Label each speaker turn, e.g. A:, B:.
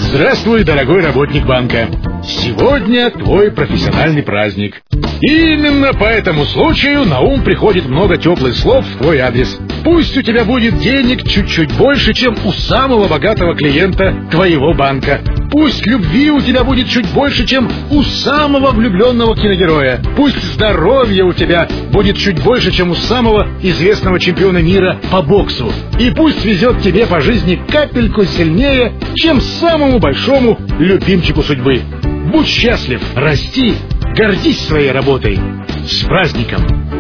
A: Здравствуй, дорогой работник банка. Сегодня твой профессиональный праздник. Именно по этому случаю на ум приходит много теплых слов в твой адрес. Пусть у тебя будет денег чуть-чуть больше, чем у самого богатого клиента твоего банка. Пусть любви у тебя будет чуть больше, чем у самого влюбленного киногероя. Пусть здоровья у тебя будет чуть больше, чем у самого известного чемпиона мира по боксу. И пусть везет тебе по жизни капельку сильнее, чем самому большому любимчику судьбы. Будь счастлив, расти, гордись своей работой. С праздником!